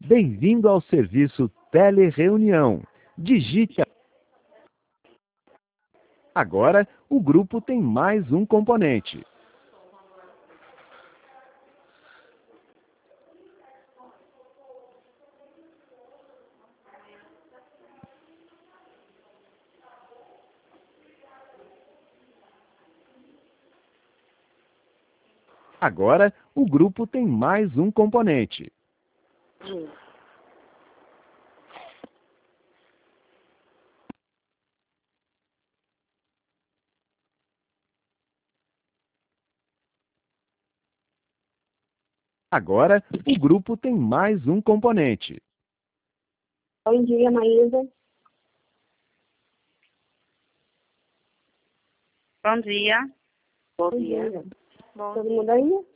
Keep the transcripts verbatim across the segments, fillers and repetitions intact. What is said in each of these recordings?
Bem-vindo ao serviço Telereunião. Digite. a- Agora, o grupo tem mais um componente. Agora, o grupo tem mais um componente. Agora, o grupo tem mais um componente. Bom dia, Maísa. Bom dia. Bom dia. Todo mundo aí?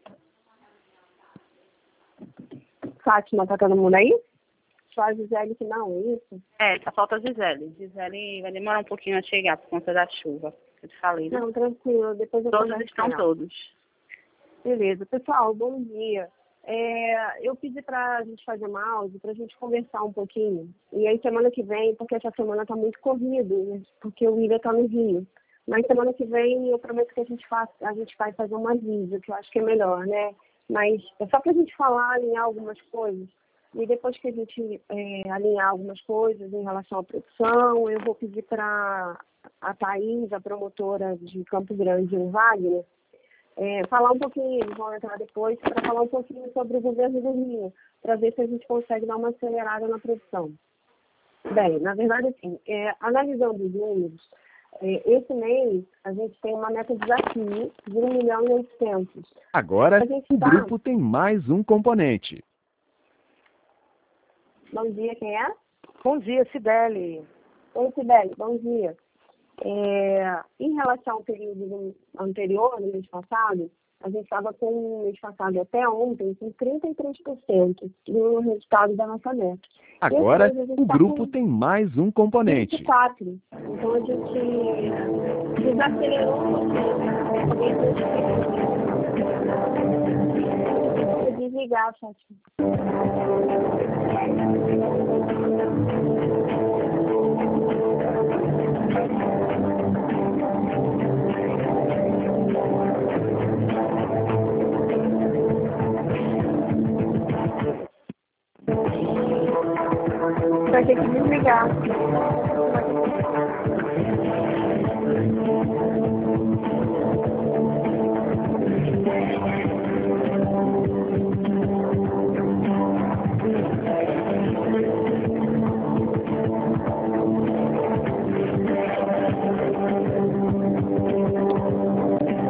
Fátima, tá todo mundo aí? Só a Gisele que não, é isso? É, só falta a Gisele. Gisele vai demorar um pouquinho a chegar por conta da chuva. Eu te falei, né? Não, tranquilo, depois eu Todos converso estão com ela. todos. Beleza. Pessoal, bom dia. É, eu pedi pra gente fazer uma áudio, pra gente conversar um pouquinho. E aí, semana que vem, porque essa semana tá muito corrido, né? Porque o William tá no Rio. Mas semana que vem, eu prometo que a gente, faz, a gente vai fazer uma vídeo, que eu acho que é melhor, né? Mas é só pra gente falar, alinhar algumas coisas. E depois que a gente é, alinhar algumas coisas em relação à produção, eu vou pedir para a Thaís, a promotora de Campo Grande, o Wagner, É, falar um pouquinho, eles vão entrar depois, para falar um pouquinho sobre o governo do Rio, para ver se a gente consegue dar uma acelerada na produção. Bem, na verdade, assim, é, analisando os números, é, esse mês a gente tem uma meta de desafio de um milhão e oitocentos. Agora, A gente o tá... grupo tem mais um componente. Bom dia, quem é? Bom dia, Cibele. Oi, Sibeli, bom dia. É, em relação ao período anterior, no mês passado, a gente estava com o mês passado até ontem com trinta e três por cento do resultado da nossa meta. Agora, Esse mês a gente o tá grupo com tem mais um componente. vinte e quatro. Então a gente desacelerou um pouquinho. Vou desligar, Fátima. Vai ter que desligar.